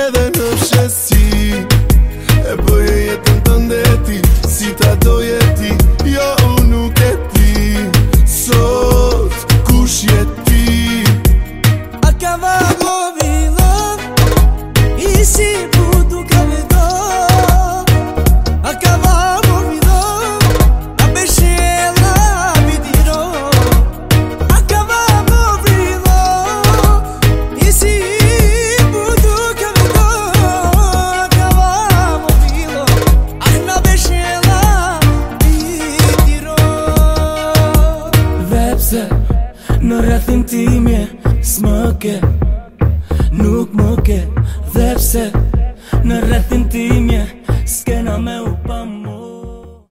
edhe në shesi e bëje jetën tënde ti, si ta doje ti. Jo, unë nuk e ti sot kush je ti. Acabamos vida y si pudo cavedò acabamos vida a bescela mi dirò acabamos vida y si pudo cavedò acabamos vida a bescela mi dirò. Dhe pse në rrethin timje s'më ke, nuk më ke. Dhe pse në rrethin timje s'kena me u pa mu.